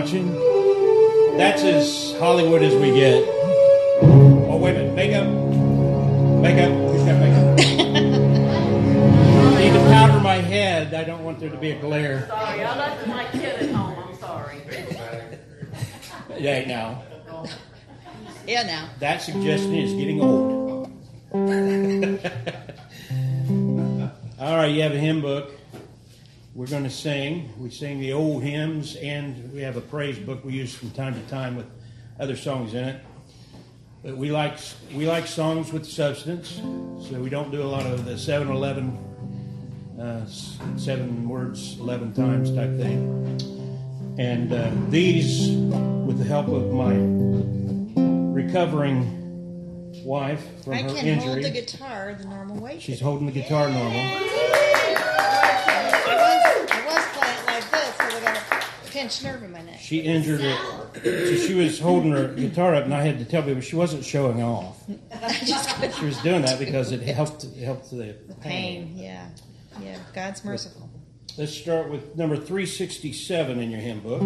watching. That's as Hollywood as we get. Oh, wait a minute. Makeup. Who's got makeup? I need to powder my head. I don't want there to be a glare. Sorry, I left my kid at home. I'm sorry. Yeah, now. Yeah, now. That suggestion is getting old. All right, you have a hymn book. We're going to sing. We sing the old hymns, and we have a praise book we use from time to time with other songs in it. But we like songs with substance, so we don't do a lot of the 7-11, 7 words 11 times type thing. And these, with the help of my recovering wife from her injury. I can hold the guitar the normal way. She's holding the guitar normal. I was playing it like this, so I got a pinched nerve in my neck. She injured it. So she was holding her guitar up, and I had to tell people she wasn't showing off. She was doing that because it helped the pain. Yeah. God's merciful. Let's start with number 367 in your hymn book.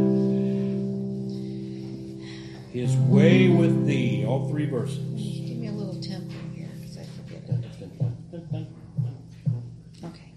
His way with thee, all 3 verses. Give me a little tempo here, because I forget it. Okay.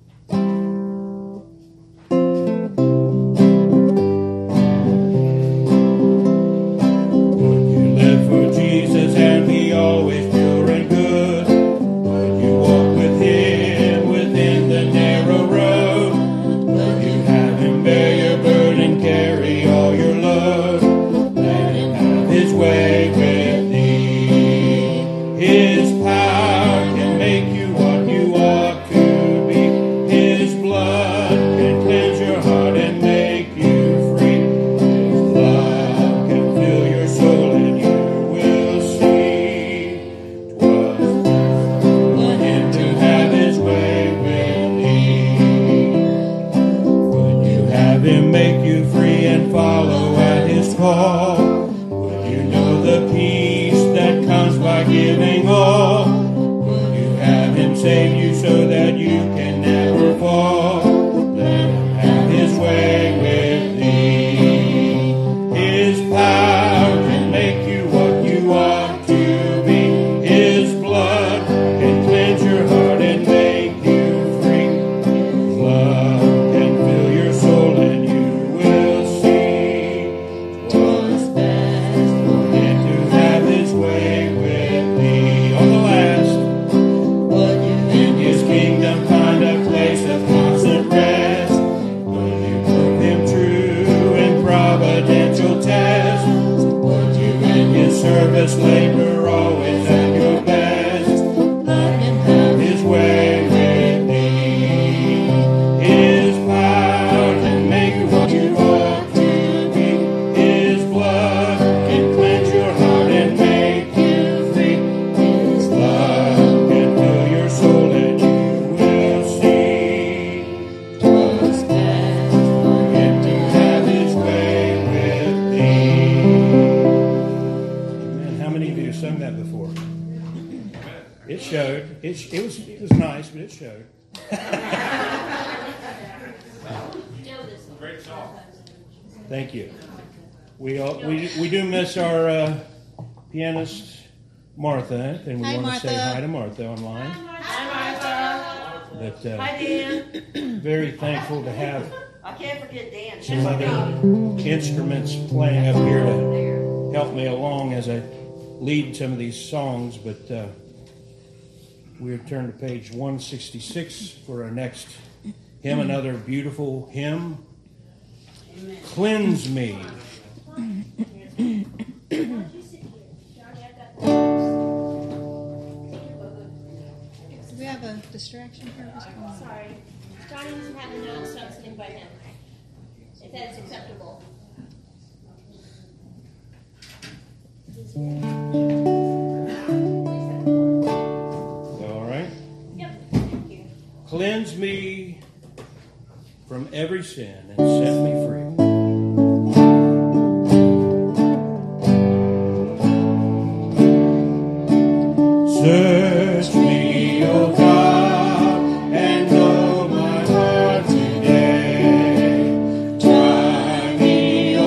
Would you live for Jesus and be always pure and good? Would you walk with him within the narrow road? Would you have him bear your burden, carry all your load? Let him have his way with thee. His power can make you what you ought to be. His blood can cleanse your heart and make you free. His love can fill your soul and you will see 'twas for him to have his way with thee. Would you have him make you free and follow at his call? Would you know the peace that comes by giving all? Would you have him save you so that you can never fall? Let him have his way with thee. His power can make you what you ought to be. His blood can cleanse your heart and make you free. His love can fill your soul and you will see 'twas best for him to have his way with thee. On the last, in his kingdom find a place of constant rest. Will you prove him true in providential test? Would you in his service labor always at your best? Let him have his way with thee. His power can make you what you ought to be. His blood can cleanse your heart and make you free. His love can fill your soul and you will see 'twas best for him to have his way with thee. Amen. How many of you have sung that before? It showed. It was nice, but it showed. Great song. Thank you. We do miss our pianist Martha, and we Hi, want to say Martha. hi to Martha online. Hi, Martha. But Hi, Dan. very thankful to have I can't forget Dan. some other instruments playing up here to help me along as I lead some of these songs. But we'll turn to page 166 for our next hymn, another beautiful hymn. Cleanse me. Do we have a distraction here? What's going on? Sorry. Johnny doesn't have a note, so I'm sitting by him. If that's acceptable. All right. Yep. Thank you. Cleanse me from every sin and set me free. Search me, O God, and know my heart today. Try me, O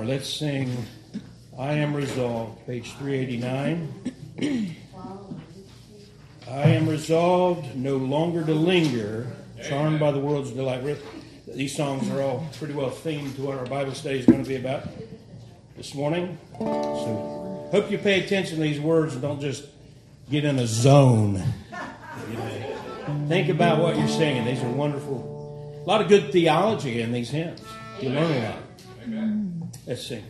let's sing I Am Resolved, page 389. I am resolved no longer to linger, charmed by the world's delight. These songs are all pretty well themed to what our Bible study is going to be about this morning. So hope you pay attention to these words and don't just get in a zone. Think about what you're singing. These are wonderful. A lot of good theology in these hymns. You learn a lot. Amen. Let's sing.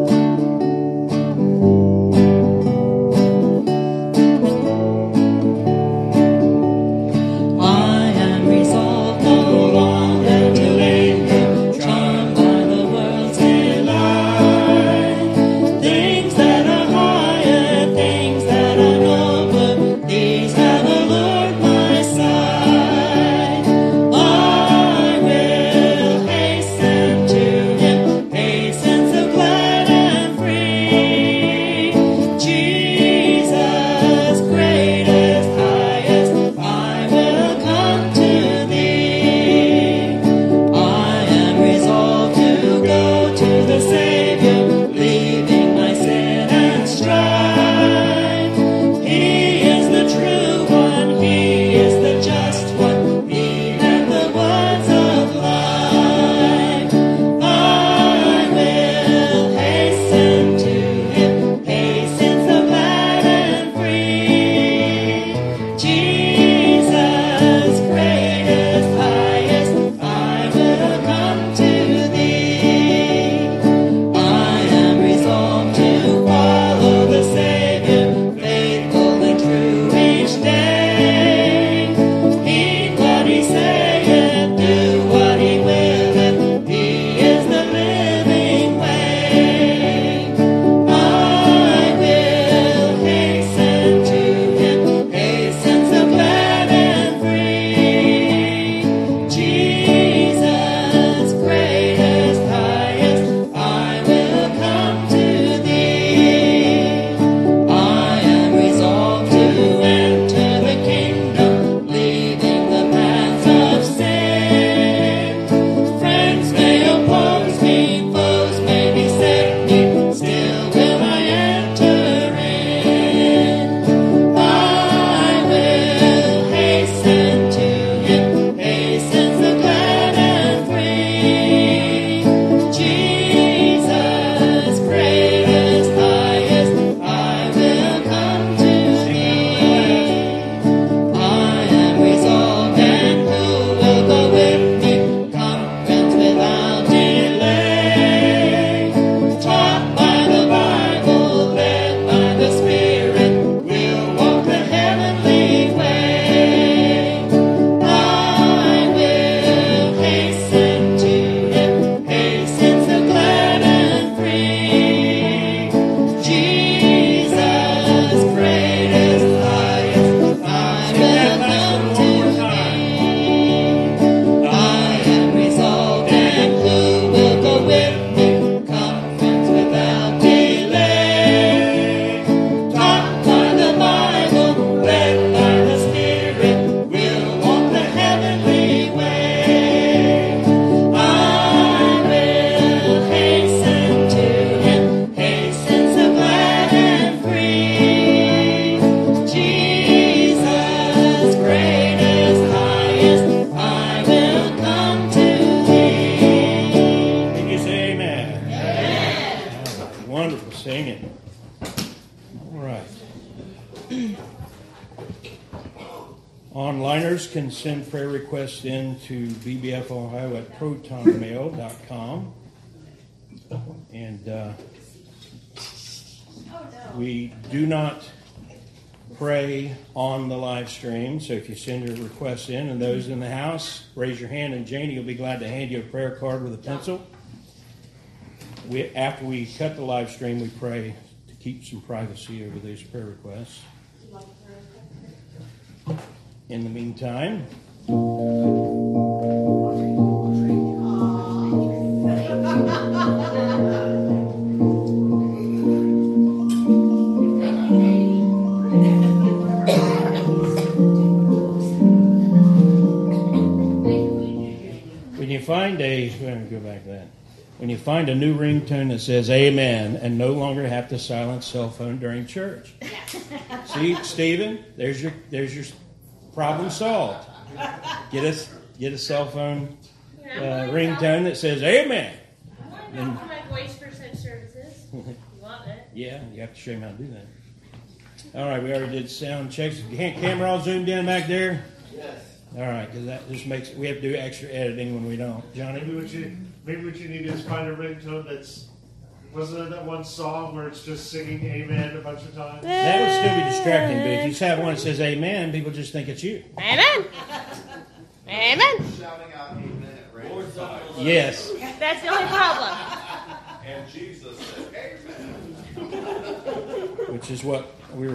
Onliners can send prayer requests in to bbfohio at protonmail.com. And we do not pray on the live stream, so if you send your requests in, and those in the house, raise your hand, and Janie will be glad to hand you a prayer card with a pencil. After we cut the live stream, we pray to keep some privacy over these prayer requests. In the meantime, when you find a, go back to that. when you find a new ringtone that says amen and no longer have to silence cell phone during church. See, Stephen, there's your problem solved. Get a cell phone ringtone that says amen. I want to go for my voice for such services. You want it? Yeah, you have to show him how to do that. All right, we already did sound checks. Camera all zoomed in back there? Yes. All right, because that just makes we have to do extra editing when we don't. Johnny? Maybe what you need is find a ringtone that's. Wasn't there that one song where it's just singing amen a bunch of times? That would still be distracting, but if you have one that says amen, people just think it's you. Amen. Amen. Shouting out amen at random times. Yes. That's the only problem. And Jesus said amen. Which is what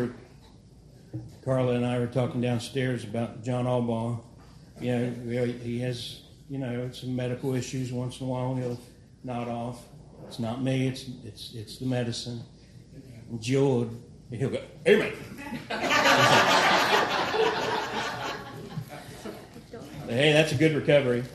Carla and I were talking downstairs about John Albaugh. You know, he has, some medical issues once in a while, and he'll nod off. It's not me, it's the medicine. And Jill, he'll go, amen. Hey, that's a good recovery.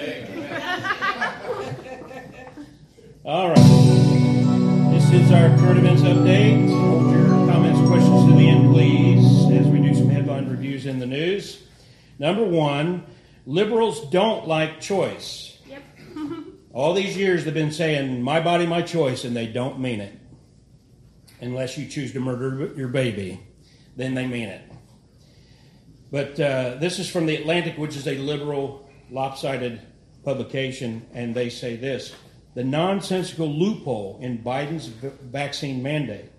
All right. This is our current events update. Hold your comments, questions to the end, please, as we do some headline reviews in the news. Number one, liberals don't like choice. Yep. All these years they've been saying, my body, my choice, and they don't mean it. Unless you choose to murder your baby, then they mean it. But this is from The Atlantic, which is a liberal, lopsided publication, and they say this: the nonsensical loophole in Biden's vaccine mandate.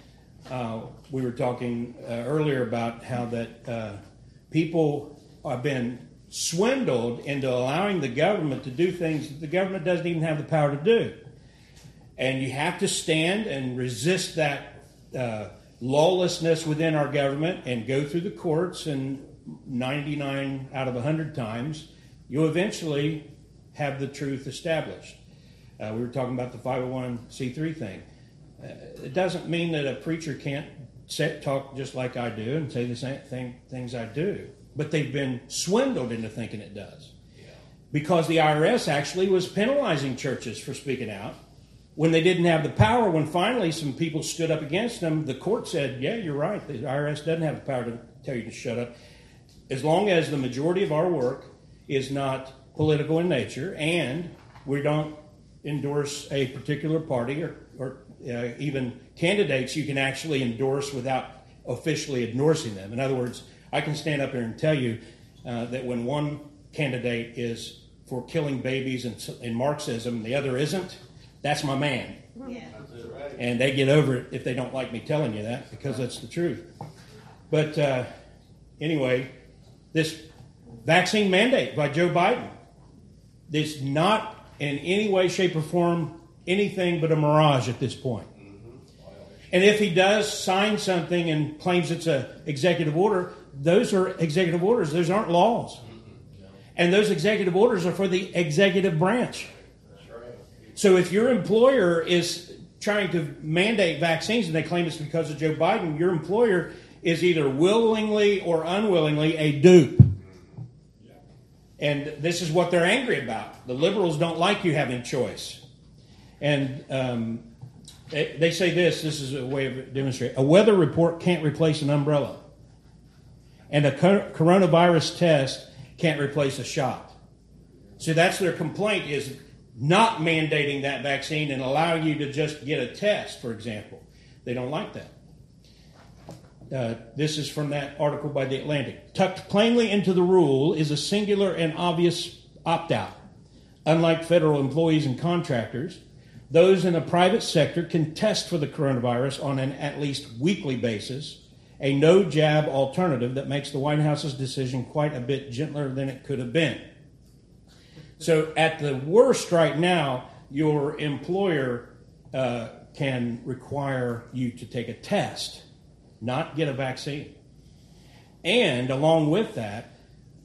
We were talking earlier about how that people have been swindled into allowing the government to do things that the government doesn't even have the power to do. And you have to stand and resist that lawlessness within our government and go through the courts, and 99 out of 100 times, you'll eventually have the truth established. We were talking about the 501c3 thing. It doesn't mean that a preacher can't talk just like I do and say the same things I do. But they've been swindled into thinking it does. Yeah. Because the IRS actually was penalizing churches for speaking out when they didn't have the power. When finally some people stood up against them, the court said, yeah, you're right. The IRS doesn't have the power to tell you to shut up. As long as the majority of our work is not political in nature and we don't endorse a particular party or even candidates you can actually endorse without officially endorsing them. In other words, I can stand up here and tell you that when one candidate is for killing babies in Marxism and the other isn't, that's my man. Yeah. And they get over it if they don't like me telling you that, because that's the truth. But anyway, this vaccine mandate by Joe Biden is not in any way, shape, or form anything but a mirage at this point. And if he does sign something and claims it's an executive order, those are executive orders. Those aren't laws. And those executive orders are for the executive branch. So if your employer is trying to mandate vaccines and they claim it's because of Joe Biden, your employer is either willingly or unwillingly a dupe. And this is what they're angry about. The liberals don't like you having choice. And they say this is a way of demonstrating. A weather report can't replace an umbrella. And a coronavirus test can't replace a shot. So that's their complaint, is not mandating that vaccine and allowing you to just get a test, for example. They don't like that. This is from that article by The Atlantic. Tucked plainly into the rule is a singular and obvious opt-out. Unlike federal employees and contractors, those in the private sector can test for the coronavirus on an at least weekly basis, a no-jab alternative that makes the White House's decision quite a bit gentler than it could have been. So at the worst right now, your employer can require you to take a test, not get a vaccine. And along with that,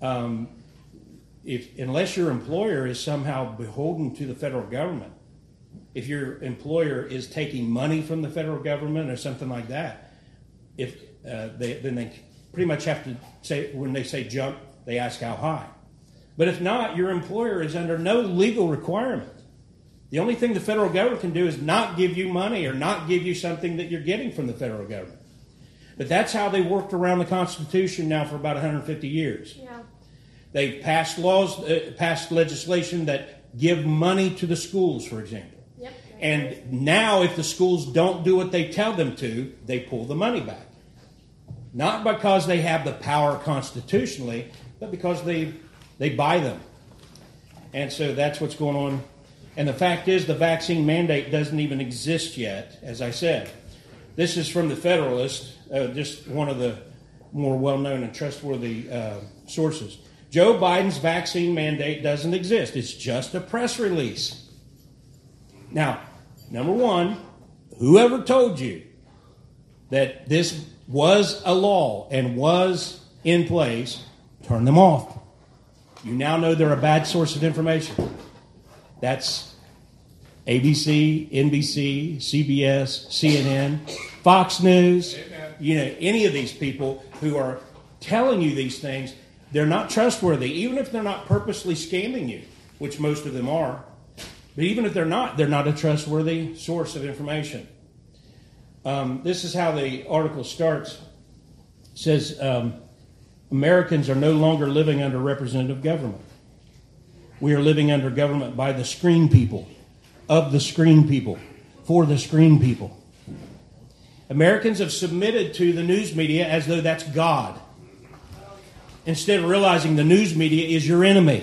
unless your employer is somehow beholden to the federal government, if your employer is taking money from the federal government or something like that, then they pretty much have to say, when they say jump, they ask how high. But if not, your employer is under no legal requirement The only thing the federal government can do is not give you money or not give you something that you're getting from the federal government. But that's how they worked around the Constitution now for about 150 years. Yeah. They've passed laws, passed legislation that give money to the schools, for example. Yep. And now if the schools don't do what they tell them to, they pull the money back. Not because they have the power constitutionally, but because they buy them. And so that's what's going on. And the fact is, the vaccine mandate doesn't even exist yet, as I said. This is from the Federalist, just one of the more well-known and trustworthy sources. Joe Biden's vaccine mandate doesn't exist. It's just a press release. Now, number one, whoever told you that this was a law and was in place, turn them off. You now know they're a bad source of information. That's ABC, NBC, CBS, CNN, Fox News. Any of these people who are telling you these things, they're not trustworthy, even if they're not purposely scamming you, which most of them are. But even if they're not a trustworthy source of information. This is how the article starts. It says, Americans are no longer living under representative government. We are living under government by the screen people, of the screen people, for the screen people. Americans have submitted to the news media as though that's God, instead of realizing the news media is your enemy.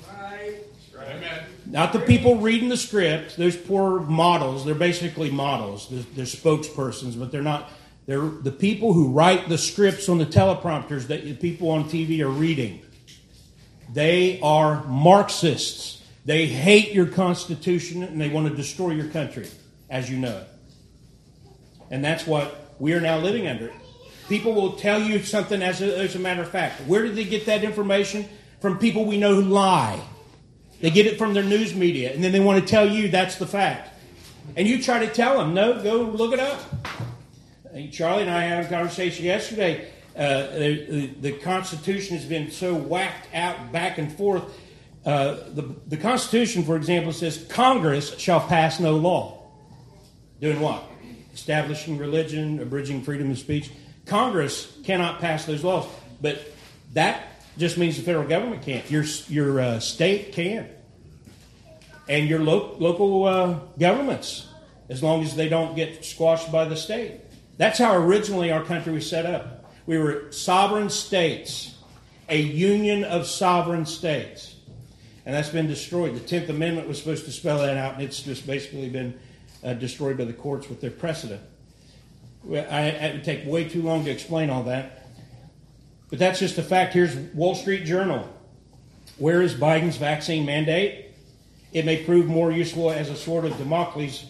Not the people reading the script. Those poor models. They're basically models. They're spokespersons, but they're not. They're the people who write the scripts on the teleprompters that the people on TV are reading. They are Marxists. They hate your Constitution and they want to destroy your country as you know it. And that's what we are now living under. People will tell you something as a matter of fact. Where did they get that information? From people we know who lie. They get it from their news media, and then they want to tell you that's the fact. And you try to tell them, no, go look it up. Charlie and I had a conversation yesterday. The Constitution has been so whacked out back and forth. The Constitution, for example, says Congress shall pass no law. Doing what? Establishing religion, abridging freedom of speech. Congress cannot pass those laws. But that just means the federal government can't. Your state can. And your local governments, as long as they don't get squashed by the state. That's how originally our country was set up. We were sovereign states, a union of sovereign states. And that's been destroyed. The 10th Amendment was supposed to spell that out, and it's just basically been destroyed by the courts with their precedent. It would take way too long to explain all that. But that's just a fact. Here's Wall Street Journal. Where is Biden's vaccine mandate? It may prove more useful as a sword of Damocles,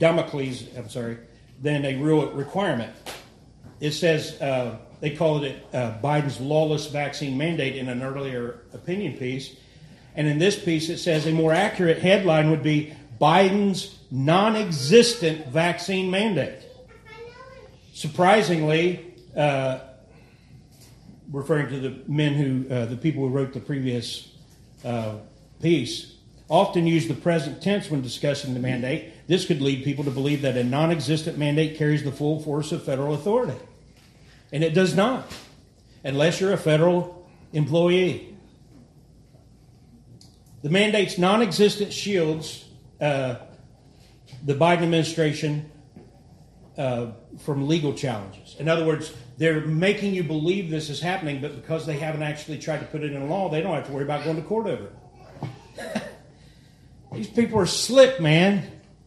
than a real requirement. It says, they called it Biden's lawless vaccine mandate in an earlier opinion piece. And in this piece it says a more accurate headline would be Biden's non-existent vaccine mandate. Surprisingly, referring to the men the people who wrote the previous piece, often use the present tense when discussing the mandate. This could lead people to believe that a non-existent mandate carries the full force of federal authority. And it does not, unless you're a federal employee. The mandate's non-existent shields the Biden administration from legal challenges. In other words, they're making you believe this is happening, but because they haven't actually tried to put it in law, they don't have to worry about going to court over it. These people are slick, man.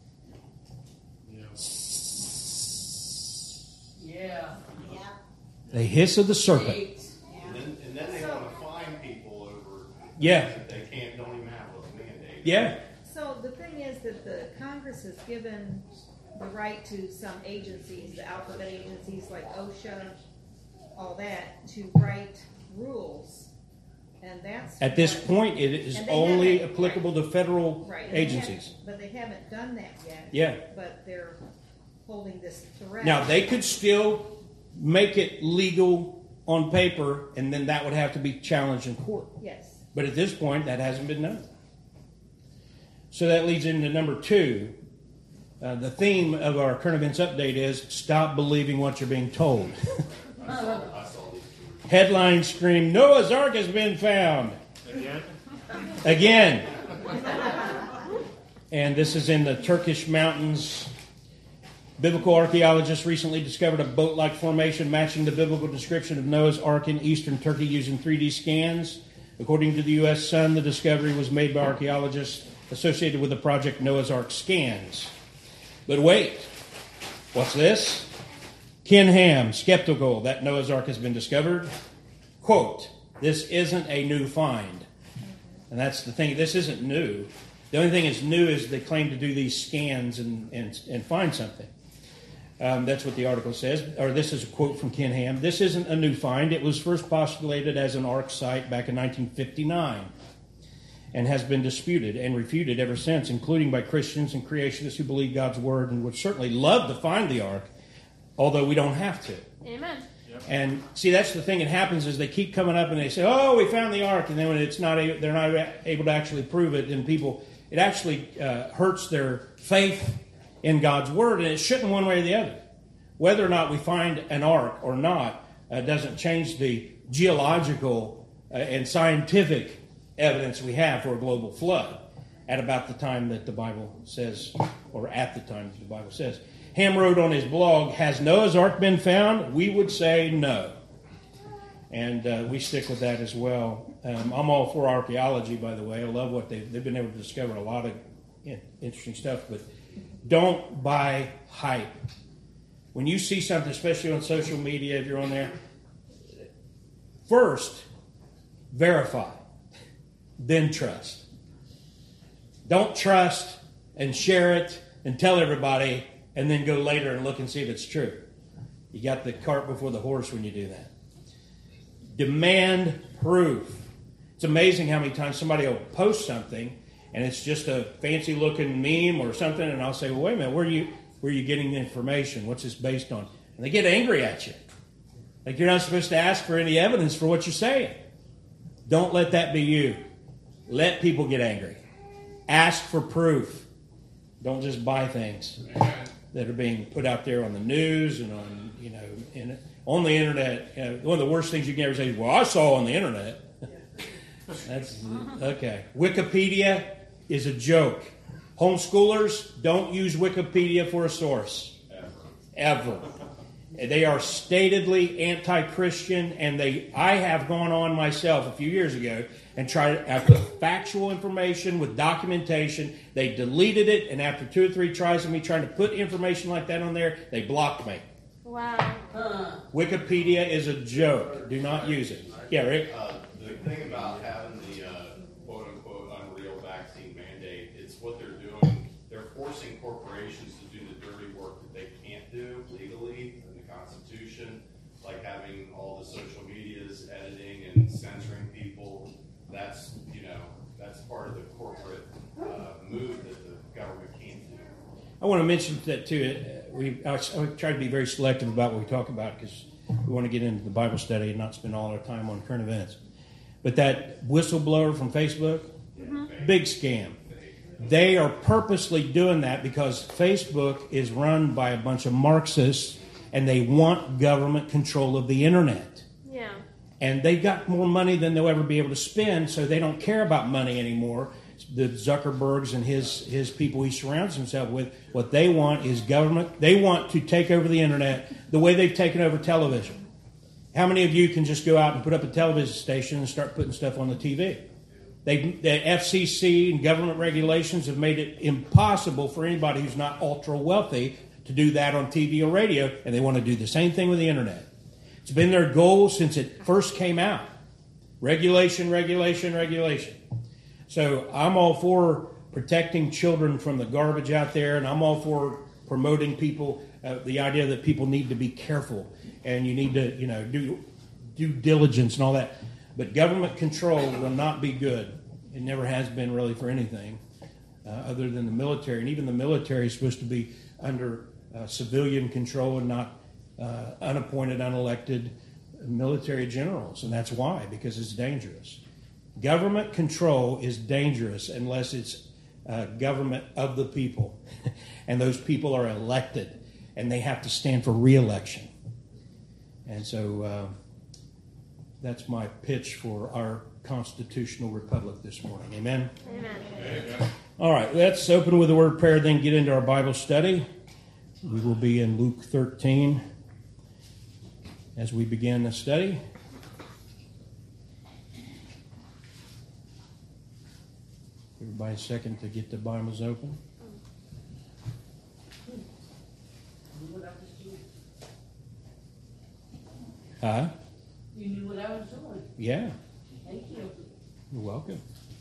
Yeah. The hiss of the serpent. And then they want to fine people over Yeah. that they don't even have a mandate. Yeah. So the thing is that the Congress has given the right to some agencies, the alphabet agencies like OSHA, all that, to write rules. And that's At this point, it is And they only haven't- applicable to federal right, and agencies. but they haven't done that yet. Yeah. But they're holding this threat. Now, they could still make it legal on paper, and then that would have to be challenged in court. Yes. But at this point, that hasn't been done. So that leads into number 2. The theme of our current events update is stop believing what you're being told. Headlines scream, Noah's Ark has been found. Again. And this is in the Turkish mountains. Biblical archaeologists recently discovered a boat-like formation matching the biblical description of Noah's Ark in eastern Turkey using 3D scans. According to the U.S. Sun, the discovery was made by archaeologists associated with the project Noah's Ark Scans. But wait, what's this? Ken Ham, skeptical that Noah's Ark has been discovered. Quote, this isn't a new find. And that's the thing, this isn't new. The only thing that's new is they claim to do these scans and find something. That's what the article says, or this is a quote from Ken Ham. This isn't a new find. It was first postulated as an Ark site back in 1959 and has been disputed and refuted ever since, including by Christians and creationists who believe God's word and would certainly love to find the Ark, although we don't have to. Amen. And see, that's the thing that happens is they keep coming up and they say, "Oh, we found the Ark," and then when they're not able to actually prove it, then it actually hurts their faith in God's word, and it shouldn't one way or the other. Whether or not we find an Ark or not doesn't change the geological and scientific evidence we have for a global flood at about the time that the Bible says, or at the time that the Bible says. Ham wrote on his blog, has Noah's Ark been found? We would say no. And we stick with that as well. I'm all for archaeology, by the way. I love what they've been able to discover a lot of interesting stuff, but don't buy hype. When you see something, especially on social media, if you're on there, first, verify, then trust. Don't trust and share it and tell everybody and then go later and look and see if it's true. You got the cart before the horse when you do that. Demand proof. It's amazing how many times somebody will post something and it's just a fancy looking meme or something, and I'll say, well, wait a minute, where are you getting the information? What's this based on? And they get angry at you. Like you're not supposed to ask for any evidence for what you're saying. Don't let that be you. Let people get angry. Ask for proof. Don't just buy things that are being put out there on the news and on the internet. One of the worst things you can ever say is, well, I saw on the internet. That's okay. Wikipedia is a joke. Homeschoolers, don't use Wikipedia for a source. Ever. They are statedly anti-Christian, and I have gone on myself a few years ago and I put factual information with documentation. They deleted it, and after 2 or 3 tries of me trying to put information like that on there, they blocked me. Wow. Wikipedia is a joke. Do not use it. Yeah, Rick? The thing about having the quote-unquote unreal vaccine mandate, it's what they're doing. They're forcing corporations to do the dirty work that they can't do legally in the Constitution, like having all the social medias, editing and censoring people. That's part of the corporate move that the government can't do. I want to mention that too. I try to be very selective about what we talk about because we want to get into the Bible study and not spend all our time on current events. But that whistleblower from Facebook, big scam. They are purposely doing that because Facebook is run by a bunch of Marxists and they want government control of the internet. Yeah. And they've got more money than they'll ever be able to spend, so they don't care about money anymore. The Zuckerbergs and his people he surrounds himself with, what they want is government. They want to take over the internet the way they've taken over television. How many of you can just go out and put up a television station and start putting stuff on the TV? The FCC and government regulations have made it impossible for anybody who's not ultra wealthy to do that on TV or radio, and they want to do the same thing with the internet. It's been their goal since it first came out. Regulation, regulation, regulation. So I'm all for protecting children from the garbage out there, and I'm all for promoting people, the idea that people need to be careful and you need to, do due diligence and all that. But government control will not be good. It never has been really for anything other than the military. And even the military is supposed to be under civilian control and not unappointed, unelected military generals. And that's why, because it's dangerous. Government control is dangerous unless it's government of the people. And those people are elected, and they have to stand for re-election. And so that's my pitch for our constitutional republic this morning. Amen? Amen. All right, let's open with a word of prayer, then get into our Bible study. We will be in Luke 13 as we begin the study. Everybody a second to get the Bibles open. Huh? You knew what I was doing. Yeah, Thank you. you're welcome.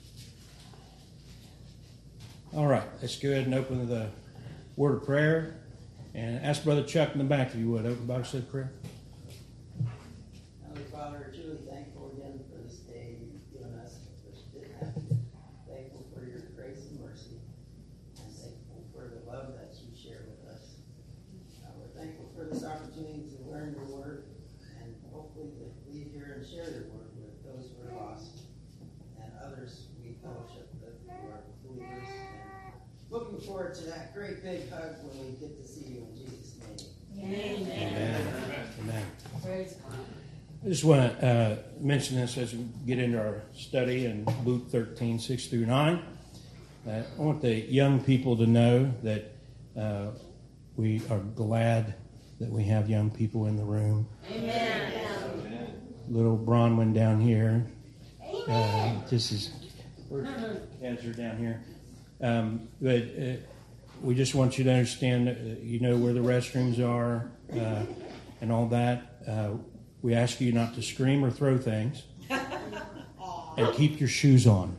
All right, let's go ahead and open with a word of prayer. And ask Brother Chuck in the back if you would. Open Bible study prayer. Heavenly Father, we're truly thankful again for this day you've given us, which didn't happen. Thankful for your grace and mercy, and thankful for the love that you share with us. We're thankful for this opportunity to learn your word, and hopefully to leave here and share your word with those who are lost, and others we fellowship with who are believers. And looking forward to that great big hug when we get to see you in Jesus' name. Amen. Amen. Praise God. I just want to mention this as we get into our study in Luke 13, 6 through 9. I want the young people to know that we are glad that we have young people in the room. Amen. Little Bronwyn down here. This is, kids are down here. But we just want you to understand that you know where the restrooms are and all that. We ask you not to scream or throw things. And keep your shoes on.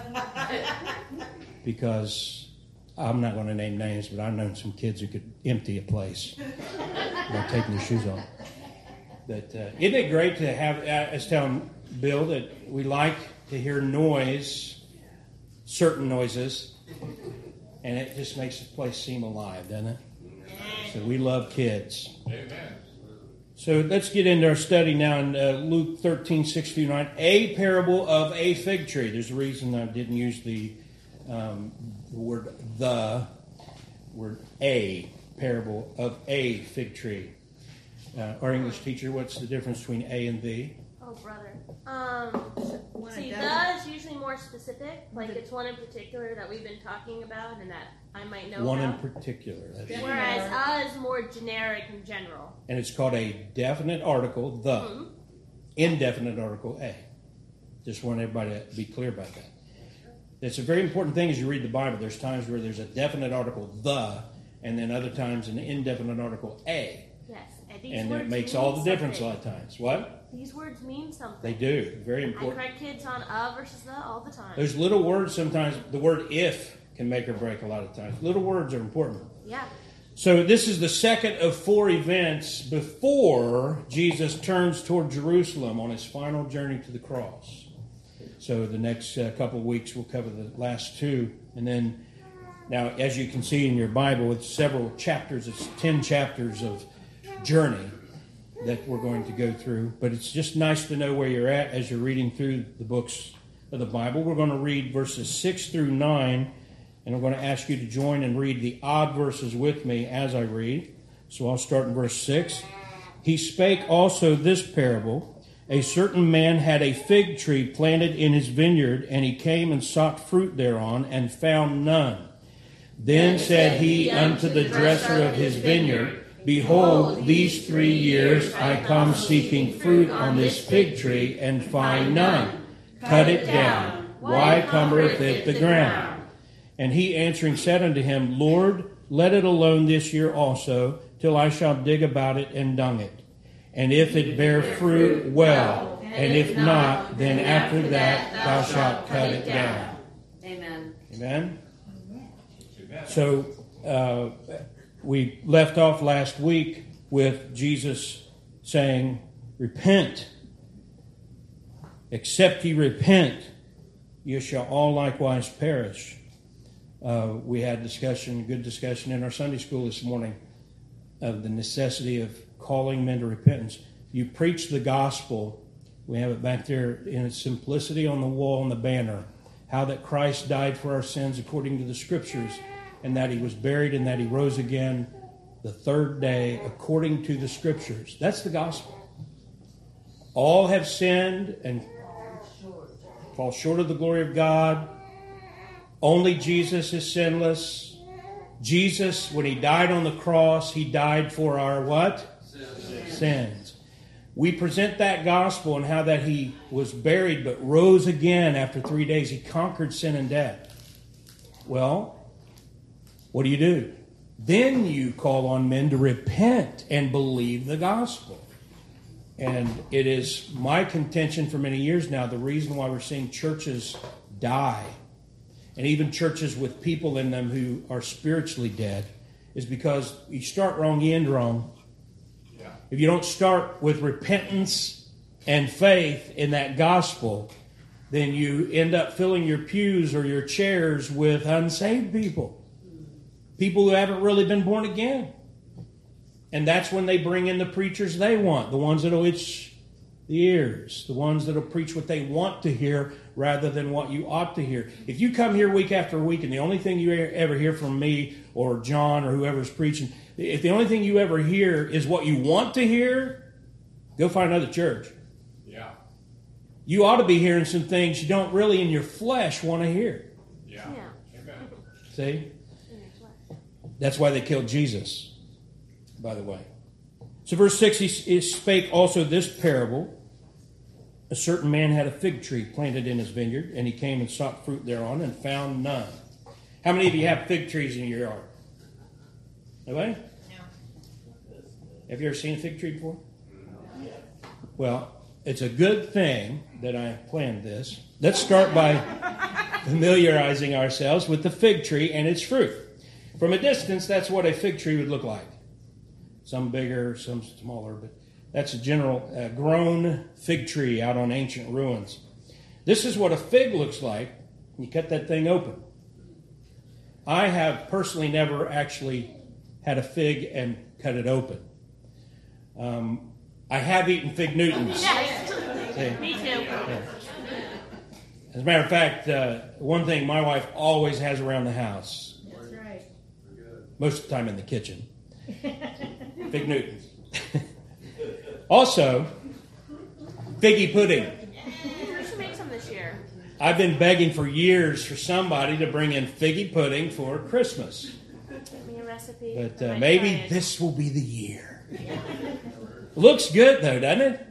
Because I'm not going to name names, but I've known some kids who could empty a place by taking their shoes off. But isn't it great to have, I was telling Bill that we like to hear noise, certain noises, and it just makes the place seem alive, doesn't it? So we love kids. Amen. So let's get into our study now in Luke 13, 6 through 9. A parable of a fig tree. There's a reason I didn't use the word a, parable of a fig tree. Our English teacher, what's the difference between A and the? Oh, brother. One See, and the is usually more specific. Like, it's one in particular that we've been talking about and that I might know One in about. particular. That's Whereas is more generic and general. And it's called a definite article, the. Mm-hmm. Indefinite article, a. Just want everybody to be clear about that. It's a very important thing as you read the Bible. There's times where there's a definite article, the, and then other times an indefinite article, a. Yes. And these And words it makes mean all the difference a something. lot of times. What? These words mean something. They do. Very I important. correct kids on versus the all the time. Those little words sometimes, the word if can make or break a lot of times. Little words are important. Yeah. So this is the second of 4 events before Jesus turns toward Jerusalem on his final journey to the cross. So the next couple of weeks we'll cover the last 2. And then, now as you can see in your Bible, it's several chapters. It's 10 chapters of journey that we're going to go through. But it's just nice to know where you're at as you're reading through the books of the Bible. We're going to read verses 6 through 9. And I'm going to ask you to join and read the odd verses with me as I read. So I'll start in verse 6. He spake also this parable. A certain man had a fig tree planted in his vineyard, and he came and sought fruit thereon, and found none. Then said he unto the dresser of his vineyard, Behold, these 3 years I come seeking fruit on this fig tree, and find none. Cut it down. Why cumbereth it the ground? And he answering said unto him, Lord, let it alone this year also, till I shall dig about it and dung it. And if it bear fruit, well, and if not, then after that thou shalt cut it down. Amen. Amen? So we left off last week with Jesus saying, Repent. Except ye repent, ye shall all likewise perish. We had good discussion in our Sunday school this morning of the necessity of calling men to repentance. You preach the gospel. We have it back there in its simplicity on the wall on the banner. how that Christ died for our sins according to the Scriptures, and that He was buried and that He rose again the third day according to the Scriptures. That's the gospel. All have sinned and fall short of the glory of God. Only Jesus is sinless. Jesus, when He died on the cross, He died for our what? Sins. We present that gospel and how that He was buried but rose again after 3 days. He conquered sin and death. Well, what do? Then you call on men to repent and believe the gospel. And it is my contention for many years now, the reason why we're seeing churches die, and even churches with people in them who are spiritually dead, is because you start wrong, you end wrong. Yeah. If you don't start with repentance and faith in that gospel, then you end up filling your pews or your chairs with unsaved people. People who haven't really been born again. And that's when they bring in the preachers they want, the ones that will itch the ears, the ones that will preach what they want to hear rather than what you ought to hear. If you come here week after week and the only thing you ever hear from me or John or whoever's preaching, if the only thing you ever hear is what you want to hear, go find another church. Yeah. You ought to be hearing some things you don't really in your flesh want to hear. Yeah. Amen. See? That's why they killed Jesus, by the way. So verse 6, he spake also this parable. A certain man had a fig tree planted in his vineyard, and he came and sought fruit thereon and found none. How many of you have fig trees in your yard? Nobody? No. Have you ever seen a fig tree before? Well, it's a good thing that I planned this. Let's start by familiarizing ourselves with the fig tree and its fruit. From a distance, that's what a fig tree would look like. Some bigger, some smaller, but that's a general grown fig tree out on ancient ruins. This is what a fig looks like. You cut that thing open. I have personally never actually had a fig and cut it open. I have eaten fig Newtons. Yes. Me too. Yeah. As a matter of fact, one thing my wife always has around the house, That's right. most of the time in the kitchen, fig Newtons. Also, figgy pudding. We should make some this year. I've been begging for years for somebody to bring in figgy pudding for Christmas. Give me a recipe. But I might maybe try it. this will be the year. Looks good though, doesn't it?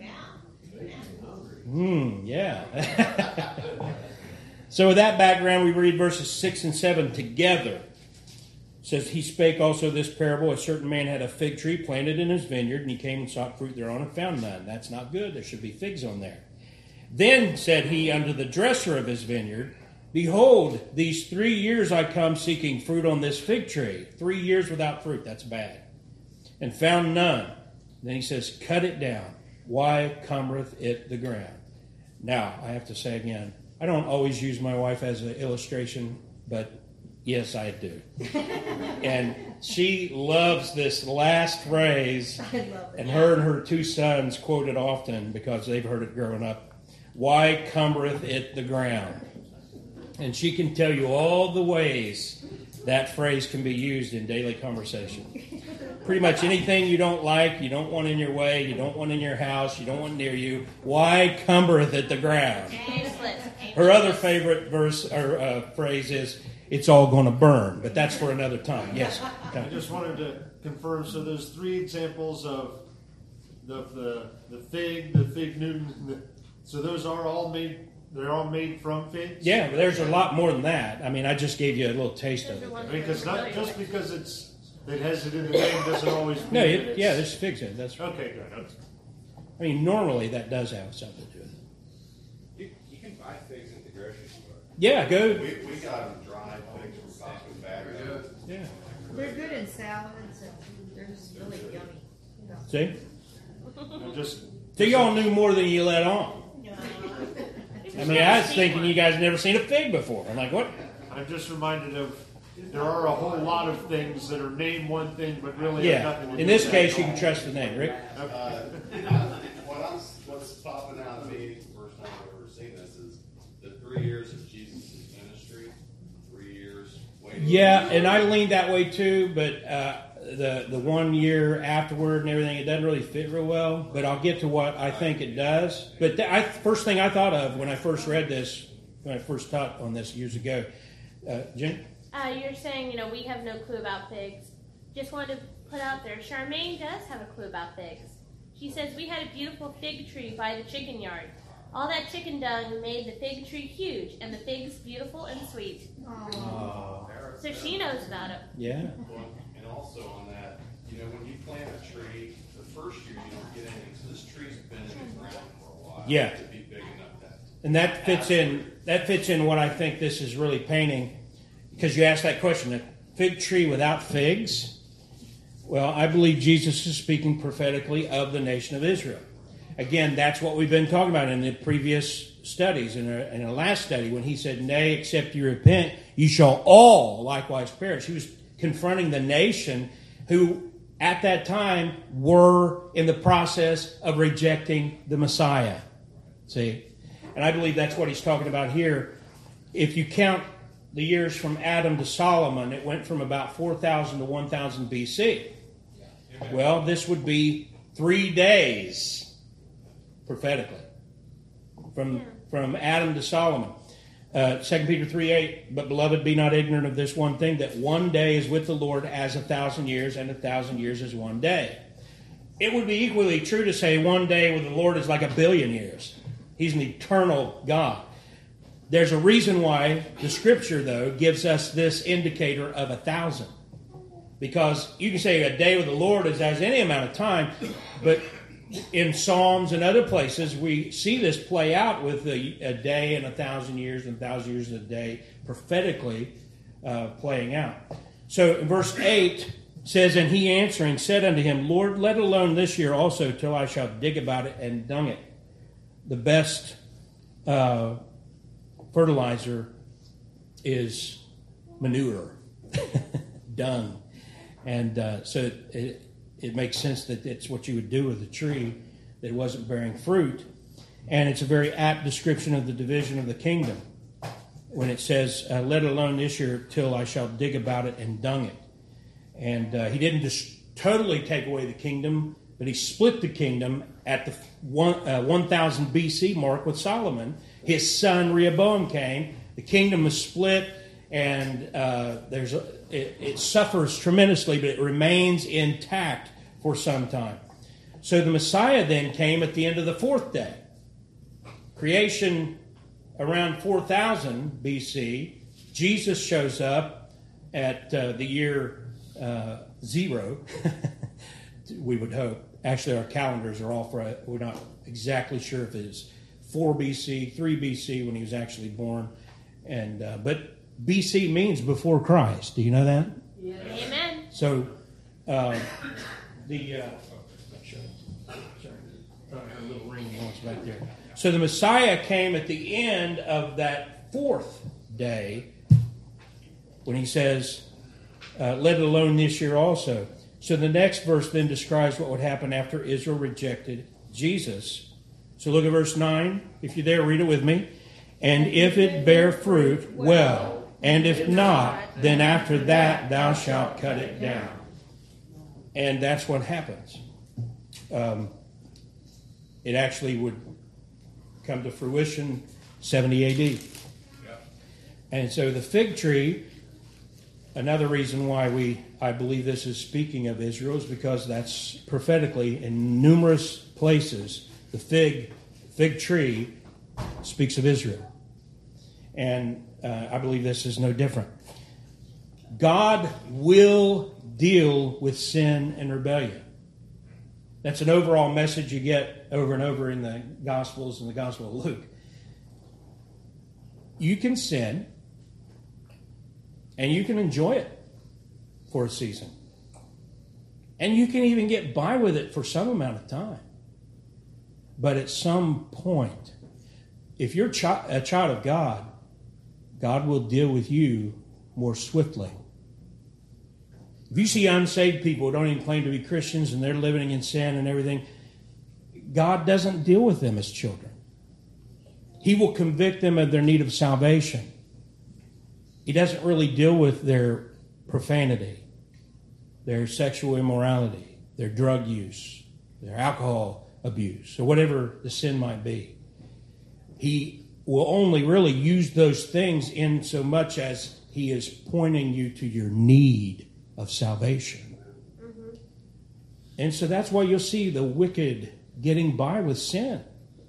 Yeah. So with that background, we read verses 6 and 7 together. It says, he spake also this parable. A certain man had a fig tree planted in his vineyard, and he came and sought fruit thereon and found none. That's not good. There should be figs on there. Then said he unto the dresser of his vineyard, behold, these 3 years I come seeking fruit on this fig tree. 3 years without fruit. That's bad. And found none. Then he says, cut it down. Why cumbereth it the ground? Now, I have to say again, I don't always use my wife as an illustration, but yes, I do. And she loves this last phrase, I love it. and her 2 sons quote it often because they've heard it growing up. Why cumbereth it the ground? And she can tell you all the ways that phrase can be used in daily conversation. Pretty much anything you don't like, you don't want in your way, you don't want in your house, you don't want near you. Why cumbereth it the ground? Useless. Her other favorite verse or phrase is, it's all going to burn. But that's for another time. Yes. I just wanted to confirm. So there's 3 examples of the fig Newton. So those are all made. They're all made from figs. Yeah, but there's a lot more than that. I mean, I just gave you a little taste of it. I mean, because not just because it has it in the name doesn't always mean. No, it's- yeah, there's figs in it. That's right. Okay, good. I mean, normally that does have something to do with it. You can buy figs at the grocery store. Yeah, go. We got them dry figs from Costco bag. Yeah. They're good in salads, and they're just really yummy. See? Just So y'all knew more than you let on. I mean, I was thinking you guys never seen a fig before. I'm like, what? I'm just reminded of there are a whole lot of things that are named one thing but really have nothing to Yeah. do In this with case, it you at can all. trust the name, Rick. What's popping out of me, the first time I've ever seen this, is the 3 years of Jesus' Yeah, and I leaned that way too, but the 1 year afterward and everything, it doesn't really fit real well. But I'll get to what I think it does. But first thing I thought of when I first read this, when I first taught on this years ago, Jen? You're saying, we have no clue about figs. Just wanted to put out there, Charmaine does have a clue about figs. She says, we had a beautiful fig tree by the chicken yard. All that chicken dung made the fig tree huge, and the figs beautiful and sweet. So she knows about it. Yeah. Well, and also on that, when you plant a tree, the first year you don't get anything. So this tree's been in the ground for a while. Yeah. To be big enough that. And that fits in what I think this is really painting, because you asked that question, a fig tree without figs. Well, I believe Jesus is speaking prophetically of the nation of Israel. Again, that's what we've been talking about in the previous studies. In a last study, when he said, "Nay, except you repent, you shall all likewise perish." He was confronting the nation who, at that time, were in the process of rejecting the Messiah. See? And I believe that's what he's talking about here. If you count the years from Adam to Solomon, it went from about 4,000 to 1,000 BC. Well, this would be 3 days, prophetically, from Adam to Solomon. 2 Peter 3:8, but beloved, be not ignorant of this one thing, that one day is with the Lord as 1,000 years, and 1,000 years is one day. It would be equally true to say 1 day with the Lord is like 1,000,000,000 years. He's an eternal God. There's a reason why the Scripture, though, gives us this indicator of 1,000. Because you can say a day with the Lord is as any amount of time, but in Psalms and other places, we see this play out with a day and 1,000 years and 1,000 years a day, prophetically playing out. So in verse 8 says, "And he answering said unto him, Lord, let alone this year also, till I shall dig about it and dung it." The best fertilizer is manure, dung. And so it makes sense that it's what you would do with a tree that wasn't bearing fruit. And it's a very apt description of the division of the kingdom when it says, "Let alone this year till I shall dig about it and dung it." And he didn't just totally take away the kingdom, but he split the kingdom at the 1000 BC mark with Solomon. His son Rehoboam came. The kingdom was split, and it suffers tremendously, but it remains intact for some time. So the Messiah then came at the end of the 4th day. Creation around 4000 BC. Jesus shows up at the year 0. We would hope. Actually, our calendars are all for, we're not exactly sure if it's 4 BC, 3 BC when he was actually born. But BC means before Christ. Do you know that? Yeah. Amen. So, her little ring was back there. So the Messiah came at the end of that 4th day when he says, "Let alone this year also." So the next verse then describes what would happen after Israel rejected Jesus. So look at verse 9. If you're there, read it with me. "And if it bear fruit, well. And if not, then after that thou shalt cut it down." And that's what happens. It actually would come to fruition 70 AD. And so the fig tree, another reason why I believe this is speaking of Israel is because that's prophetically in numerous places. The fig tree speaks of Israel. And I believe this is no different. God will deal with sin and rebellion. That's an overall message you get over and over in the Gospels and the Gospel of Luke. You can sin, and you can enjoy it for a season. And you can even get by with it for some amount of time. But at some point, if you're a child of God, God will deal with you more swiftly. If you see unsaved people who don't even claim to be Christians and they're living in sin and everything, God doesn't deal with them as children. He will convict them of their need of salvation. he doesn't really deal with their profanity, their sexual immorality, their drug use, their alcohol abuse, or whatever the sin might be. He will only really use those things in so much as he is pointing you to your need of salvation. Mm-hmm. And so that's why you'll see the wicked getting by with sin,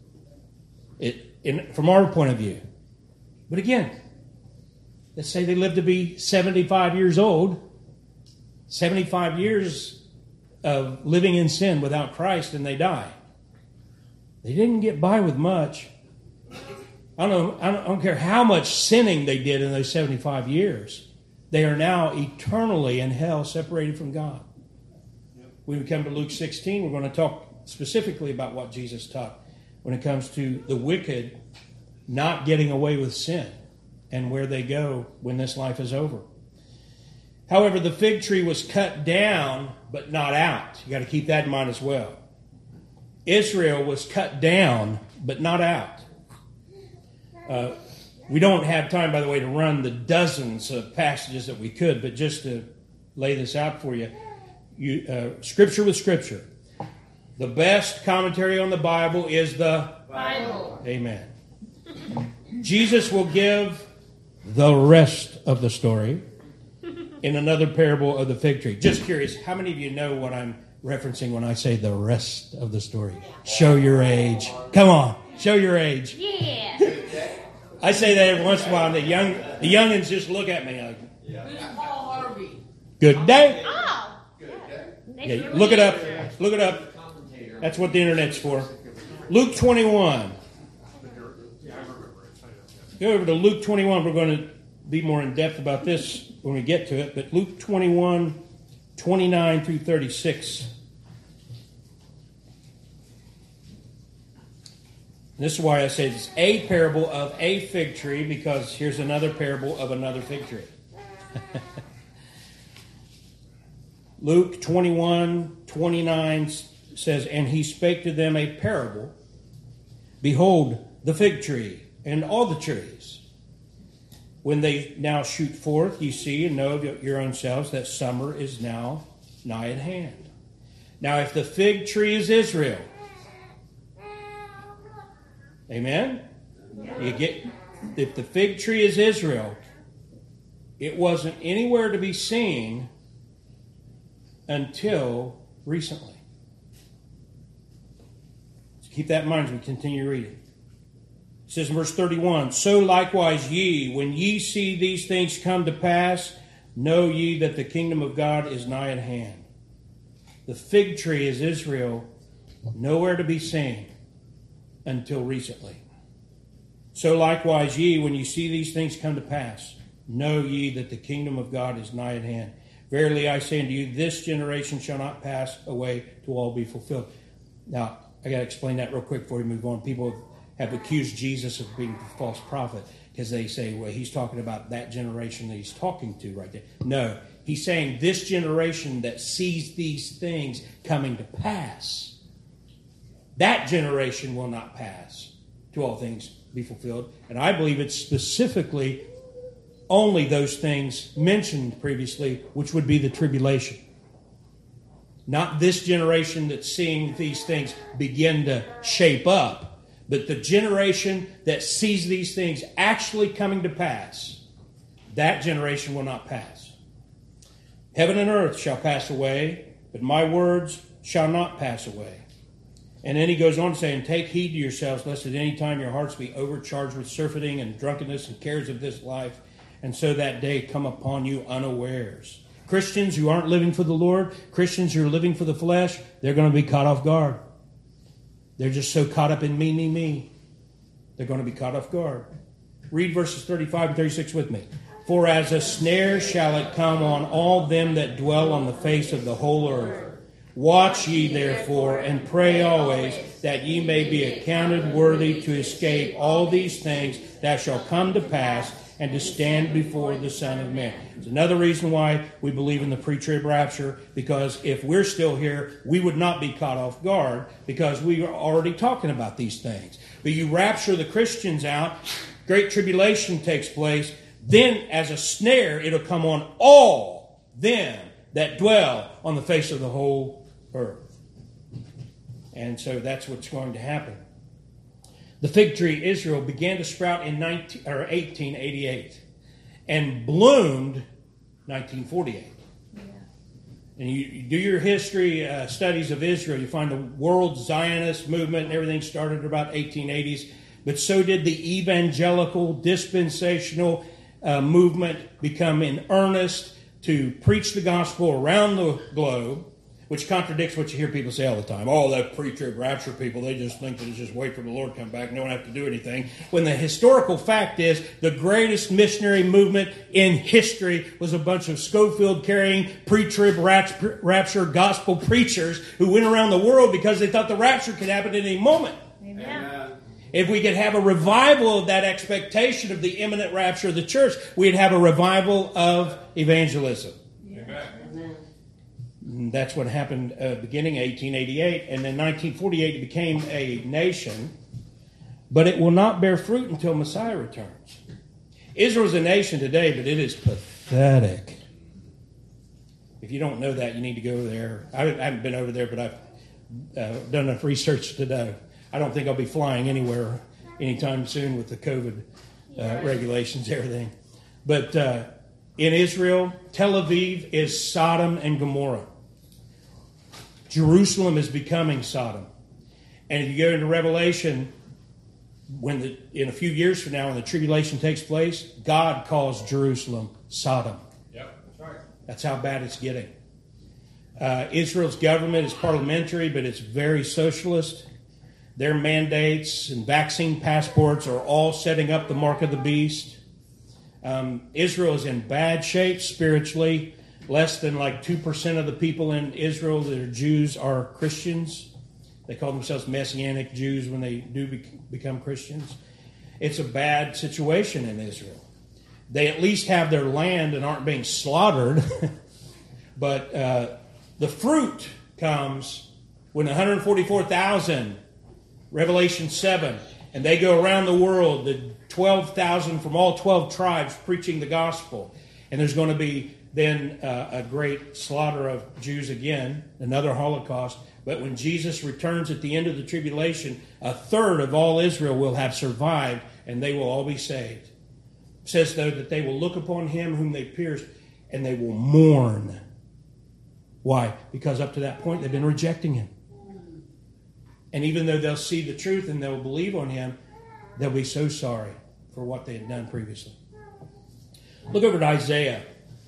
from our point of view. But again, let's say they live to be 75 years old, 75 years of living in sin without Christ, and they die. They didn't get by with much. I don't care how much sinning they did in those 75 years. They are now eternally in hell, separated from God. When we come to Luke 16, we're going to talk specifically about what Jesus taught when it comes to the wicked not getting away with sin and where they go when this life is over. However, the fig tree was cut down, but not out. You got to keep that in mind as well. Israel was cut down, but not out. We don't have time, by the way, to run the dozens of passages that we could, but just to lay this out for you, Scripture with Scripture. The best commentary on the Bible is the Bible. Amen. Jesus will give the rest of the story in another parable of the fig tree. Just curious, how many of you know what I'm referencing when I say the rest of the story? Show your age. Come on, show your age. Yeah. I say that every once in a while, and the youngins just look at me like, Who's Paul Harvey? good day. Oh. Yeah, look it up. Look it up. That's what the internet's for. Luke 21. Go over to Luke 21. We're going to be more in depth about this when we get to it. But Luke 21, 29 through 36. This is why I say it's a parable of a fig tree, because here's another parable of another fig tree. Luke 21, 29 says, "And he spake to them a parable. Behold, the fig tree and all the trees. When they now shoot forth, ye see and know of your own selves that summer is now nigh at hand. Now if the fig tree is Israel," amen? If the fig tree is Israel, it wasn't anywhere to be seen until recently. So keep that in mind as we continue reading. It says in verse 31, "So likewise ye, when ye see these things come to pass, know ye that the kingdom of God is nigh at hand." The fig tree is Israel, nowhere to be seen until recently. "So likewise ye, when ye see these things come to pass, know ye that the kingdom of God is nigh at hand. Verily I say unto you, this generation shall not pass away till all be fulfilled." Now, I got to explain that real quick before we move on. People have accused Jesus of being a false prophet because they say, well, he's talking about that generation that he's talking to right there. No, he's saying this generation that sees these things coming to pass, that generation will not pass till all things be fulfilled. And I believe it's specifically only those things mentioned previously, which would be the tribulation. Not this generation that's seeing these things begin to shape up, but the generation that sees these things actually coming to pass, that generation will not pass. "Heaven and earth shall pass away, but my words shall not pass away." And then he goes on to say, "And take heed to yourselves, lest at any time your hearts be overcharged with surfeiting and drunkenness and cares of this life, and so that day come upon you unawares." Christians who aren't living for the Lord, Christians who are living for the flesh, they're going to be caught off guard. They're just so caught up in me. They're going to be caught off guard. Read verses 35 and 36 with me. "For as a snare shall it come on all them that dwell on the face of the whole earth. Watch ye therefore, and pray always, that ye may be accounted worthy to escape all these things that shall come to pass, and to stand before the Son of Man." It's another reason why we believe in the pre-trib rapture, because if we're still here, we would not be caught off guard, because we are already talking about these things. But you rapture the Christians out, great tribulation takes place, Then as a snare, it'll come on all them that dwell on the face of the whole earth. And so that's what's going to happen. The fig tree Israel began to sprout in 1888 and bloomed 1948. And you do your history studies of Israel, you find the world Zionist movement and everything started in about 1880s, but so did the evangelical dispensational movement become in earnest to preach the gospel around the globe, which contradicts what you hear people say all the time. Oh, that pre-trib rapture people, they just think that it's just wait for the Lord to come back and don't have to do anything. When the historical fact is the greatest missionary movement in history was a bunch of Schofield-carrying pre-trib rapture gospel preachers who went around the world because they thought the rapture could happen at any moment. Amen. If we could have a revival of that expectation of the imminent rapture of the church, we'd have a revival of evangelism. And that's what happened beginning 1888. And in 1948, it became a nation. But it will not bear fruit until Messiah returns. Israel's a nation today, but it is pathetic. If you don't know that, you need to go there. I haven't been over there, but I've done enough research to know. I don't think I'll be flying anywhere anytime soon with the COVID regulations, everything. But in Israel, Tel Aviv is Sodom and Gomorrah. Jerusalem is becoming Sodom. And if you go into Revelation, in a few years from now, when the tribulation takes place, God calls Jerusalem Sodom. Yep, that's right. That's how bad it's getting. Israel's government is parliamentary, but it's very socialist. Their mandates and vaccine passports are all setting up the mark of the beast. Israel is in bad shape spiritually. Less than like 2% of the people in Israel that are Jews are Christians. They call themselves Messianic Jews when they do become Christians. It's a bad situation in Israel. They at least have their land and aren't being slaughtered. But the fruit comes when 144,000, Revelation 7, and they go around the world, the 12,000 from all 12 tribes preaching the gospel. And there's going to be then a great slaughter of Jews again, another Holocaust. But when Jesus returns at the end of the tribulation, a third of all Israel will have survived, and they will all be saved. It says, though, that they will look upon him whom they pierced, and they will mourn. Why? Because up to that point, they've been rejecting him. And even though they'll see the truth and they'll believe on him, they'll be so sorry for what they had done previously. Look over at Isaiah.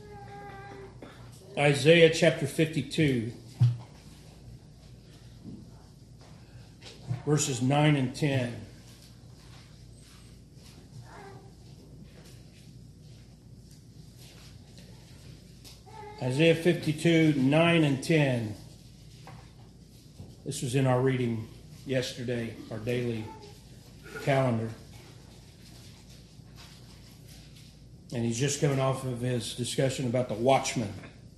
Isaiah chapter 52, verses 9 and 10. Isaiah 52, 9 and 10. This was in our reading yesterday, our daily calendar. And he's just coming off of his discussion about the watchman.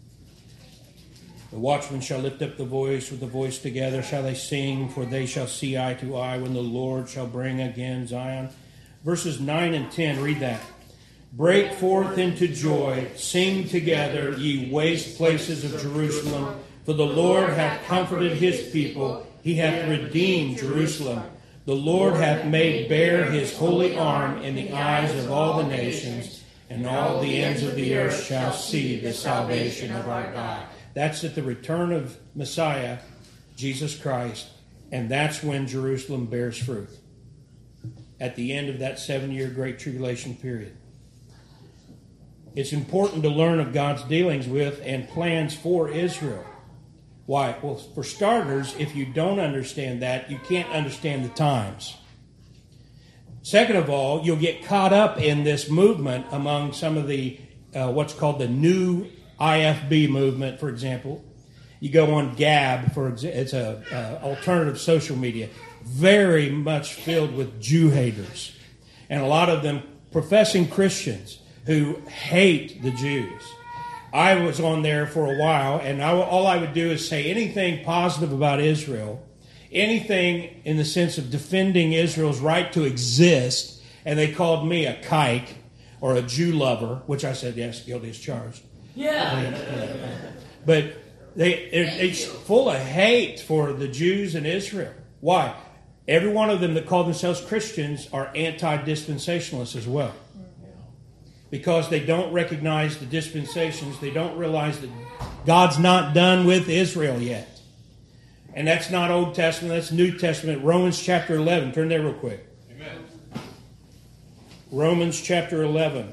The watchmen shall lift up the voice, with the voice together shall they sing, for they shall see eye to eye when the Lord shall bring again Zion. Verses 9 and 10, read that. Break forth into joy, sing together, ye waste places of Jerusalem, for the Lord hath comforted his people, he hath redeemed Jerusalem. The Lord hath made bare his holy arm in the eyes of all the nations, and all the ends of the earth shall see the salvation of our God. That's at the return of Messiah, Jesus Christ, and that's when Jerusalem bears fruit. At the end of that 7-year Great Tribulation period. It's important to learn of God's dealings with and plans for Israel. Why? Well, for starters, if you don't understand that, you can't understand the times. Second of all, you'll get caught up in this movement among some of the, what's called the new IFB movement, for example. You go on Gab, for example, it's a alternative social media, very much filled with Jew haters. And a lot of them professing Christians who hate the Jews. I was on there for a while, and all I would do is say anything positive about Israel, anything in the sense of defending Israel's right to exist, and they called me a kike, or a Jew lover, which I said, yes, guilty as charged. Yeah. But it's full of hate for the Jews in Israel. Why? Every one of them that call themselves Christians are anti-dispensationalists as well. Because they don't recognize the dispensations. They don't realize that God's not done with Israel yet. And that's not Old Testament, that's New Testament. Romans chapter 11. Turn there real quick. Amen. Romans chapter 11.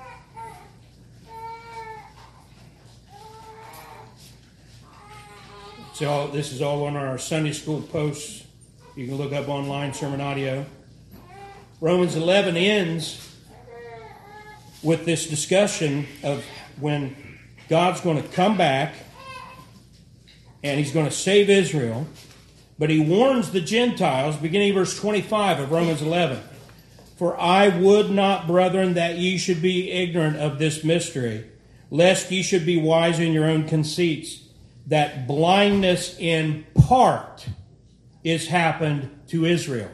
So this is all on our Sunday school posts. You can look up online, sermon audio. Romans 11 ends with this discussion of when God's going to come back and He's going to save Israel. But He warns the Gentiles, beginning verse 25 of Romans 11. For I would not, brethren, that ye should be ignorant of this mystery, lest ye should be wise in your own conceits, that blindness in part is happened to Israel,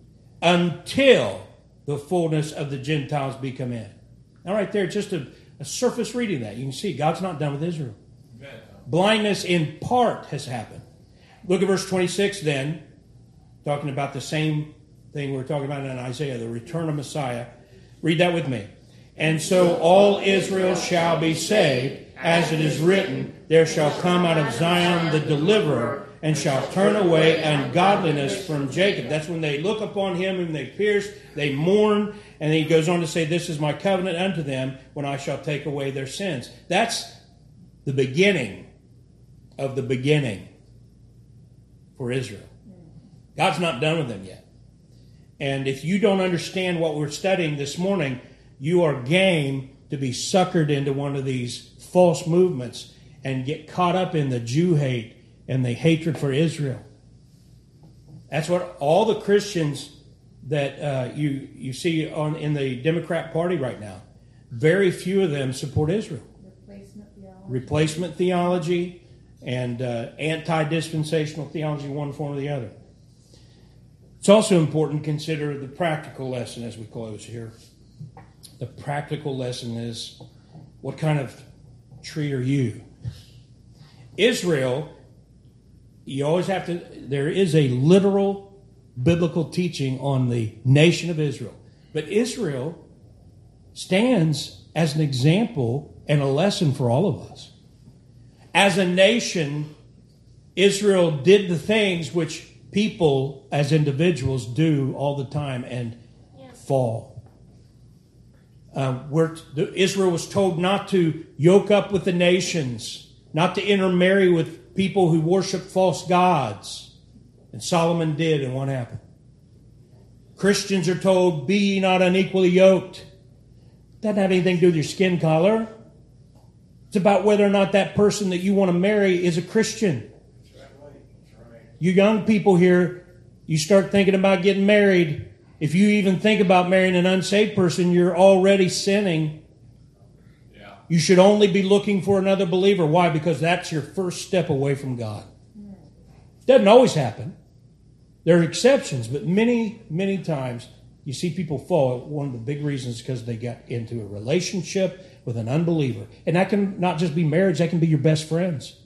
until the fullness of the Gentiles be come in. Now right there, just a surface reading that. You can see God's not done with Israel. Amen. Blindness in part has happened. Look at verse 26 then, talking about the same thing we were talking about in Isaiah, the return of Messiah. Read that with me. And so all Israel shall be saved, as it is written, there shall come out of Zion the deliverer, and shall turn away ungodliness from Jacob. That's when they look upon him whom they pierced, they mourn, and he goes on to say, this is my covenant unto them, when I shall take away their sins. That's the beginning of the beginning for Israel. God's not done with them yet. And if you don't understand what we're studying this morning, you are game to be suckered into one of these false movements and get caught up in the Jew hate and the hatred for Israel. That's what all the Christians that you see in the Democrat Party right now, very few of them support Israel. Replacement theology and anti-dispensational theology, one form or the other. It's also important to consider the practical lesson as we close here. The practical lesson is, what kind of tree are you? Israel, you always have to, there is a literal biblical teaching on the nation of Israel. But Israel stands as an example and a lesson for all of us. As a nation, Israel did the things which people as individuals do all the time and fall. Israel was told not to yoke up with the nations, not to intermarry with people who worship false gods. And Solomon did, and what happened? Christians are told, be ye not unequally yoked. Doesn't have anything to do with your skin color. It's about whether or not that person that you want to marry is a Christian. You young people here, you start thinking about getting married. If you even think about marrying an unsaved person, you're already sinning. Yeah. You should only be looking for another believer. Why? Because that's your first step away from God. Doesn't always happen. There are exceptions, but many, many times you see people fall. One of the big reasons is because they got into a relationship with an unbeliever. And that can not just be marriage, that can be your best friends.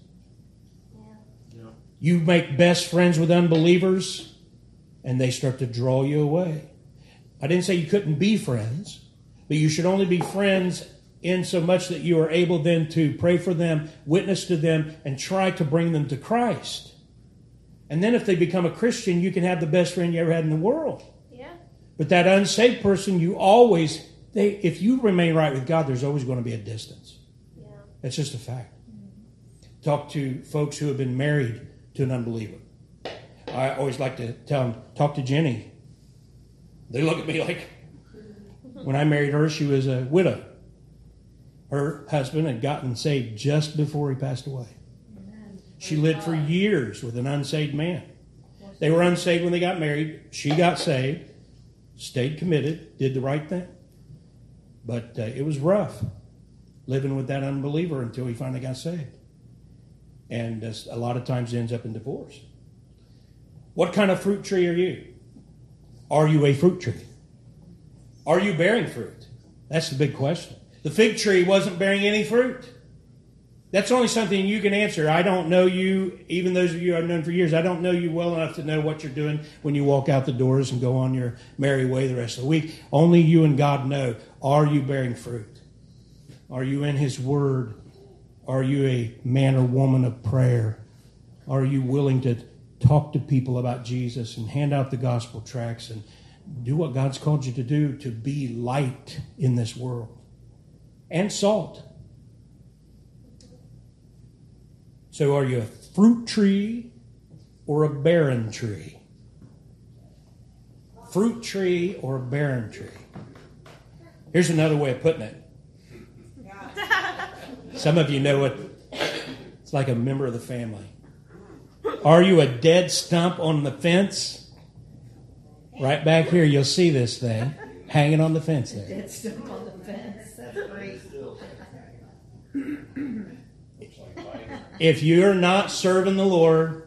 You make best friends with unbelievers, and they start to draw you away. I didn't say you couldn't be friends, but you should only be friends in so much that you are able then to pray for them, witness to them, and try to bring them to Christ. And then if they become a Christian, you can have the best friend you ever had in the world. Yeah. But that unsaved person, if you remain right with God, there's always going to be a distance. Yeah. That's just a fact. Talk to folks who have been married to an unbeliever. I always like to tell them, talk to Jenny. They look at me like, when I married her, she was a widow. Her husband had gotten saved just before he passed away. She lived for years with an unsaved man. They were unsaved when they got married. She got saved, stayed committed, did the right thing. But it was rough living with that unbeliever until he finally got saved. And a lot of times it ends up in divorce. What kind of fruit tree are you? Are you a fruit tree? Are you bearing fruit? That's the big question. The fig tree wasn't bearing any fruit. That's only something you can answer. I don't know you, even those of you I've known for years, I don't know you well enough to know what you're doing when you walk out the doors and go on your merry way the rest of the week. Only you and God know. Are you bearing fruit? Are you in His Word? Are you a man or woman of prayer? Are you willing to talk to people about Jesus and hand out the gospel tracts and do what God's called you to do, to be light in this world and salt? So are you a fruit tree or a barren tree? Fruit tree or a barren tree? Here's another way of putting it. Some of you know it. It's like a member of the family. Are you a dead stump on the fence? Right back here, you'll see this thing hanging on the fence there. Dead stump on the fence. That's great. If you're not serving the Lord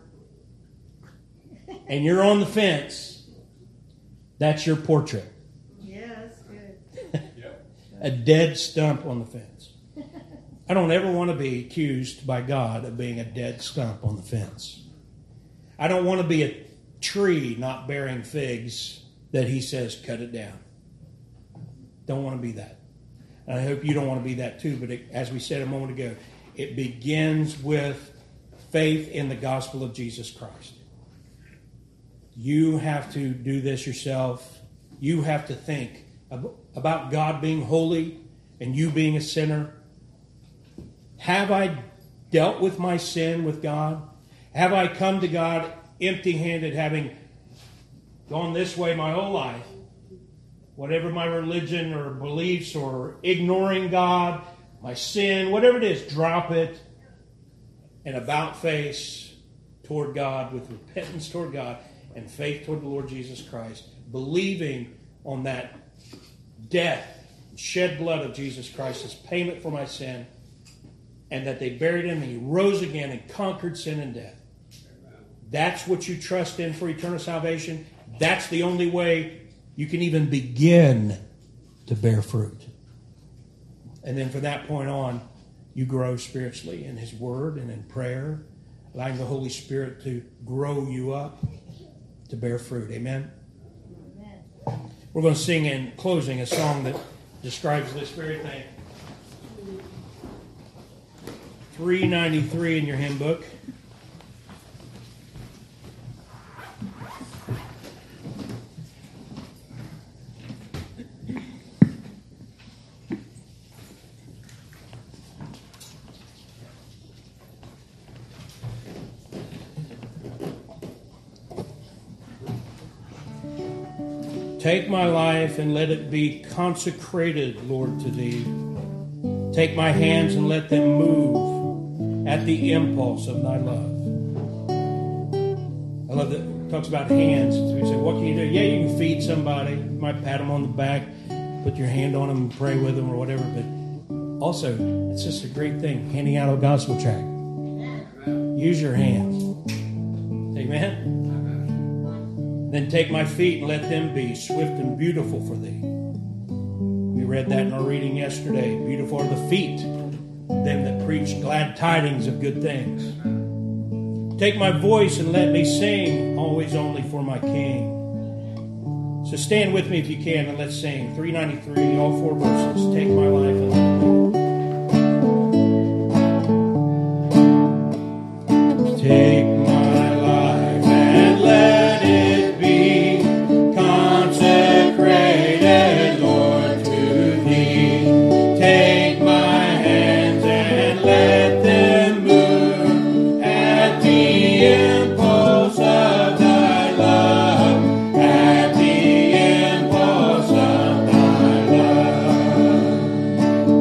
and you're on the fence, that's your portrait. Yeah, that's good. A dead stump on the fence. I don't ever want to be accused by God of being a dead stump on the fence. I don't want to be a tree not bearing figs that He says cut it down. Don't want to be that. And I hope you don't want to be that too, but as we said a moment ago, it begins with faith in the gospel of Jesus Christ. You have to do this yourself. You have to think about God being holy and you being a sinner. Have I dealt with my sin with God? Have I come to God empty-handed, having gone this way my whole life? Whatever my religion or beliefs or ignoring God, my sin, whatever it is, drop it and about face toward God with repentance toward God and faith toward the Lord Jesus Christ, believing on that death, shed blood of Jesus Christ as payment for my sin, and that they buried Him and He rose again and conquered sin and death. That's what you trust in for eternal salvation. That's the only way you can even begin to bear fruit. And then from that point on, you grow spiritually in His Word and in prayer, allowing the Holy Spirit to grow you up to bear fruit. Amen? Amen. We're going to sing in closing a song that describes this very thing. 393 in your hymn book. Take my life and let it be consecrated, Lord, to Thee. Take my hands and let them move at the impulse of Thy love. I love that it talks about hands. We say, what can you do? Yeah, you can feed somebody. You might pat them on the back, put your hand on them and pray with them or whatever. But also, it's just a great thing, handing out a gospel tract. Use your hands. Amen? Then take my feet and let them be swift and beautiful for Thee. We read that in our reading yesterday. Beautiful are the feet, them that preach glad tidings of good things. Take my voice and let me sing, always only for my King. So stand with me if you can and let's sing. 393, all four verses. Take my life and let me. Take my life and let it be consecrated, Lord, to Thee. Take my hands and let them move at the impulse of Thy love, at the impulse of Thy love.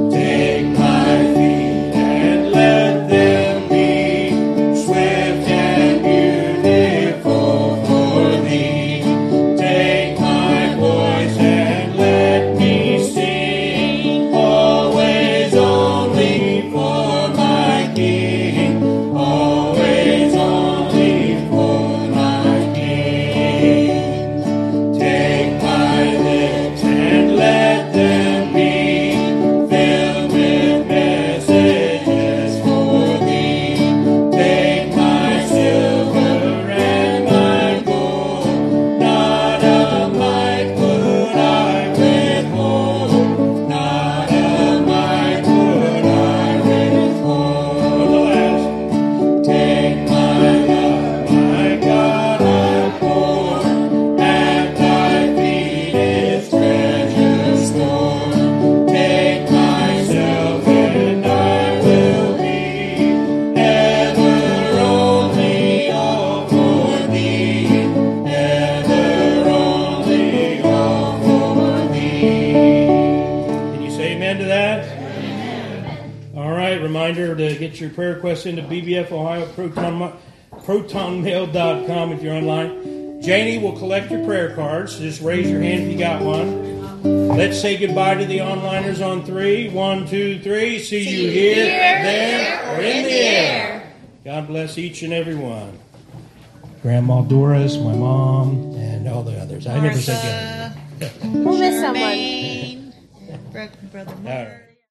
reminder to get your prayer requests into BBF Ohio protonmail.com if you're online. Janie will collect your prayer cards. Just raise your hand if you got one. Let's say goodbye to the onliners on 3. 1, 2, 3. See you here, there, or in the air. God bless each and every one. Grandma Doris, my mom, and all the others. I never said good. We'll miss someone. Charmaine, Brother All Mark. right.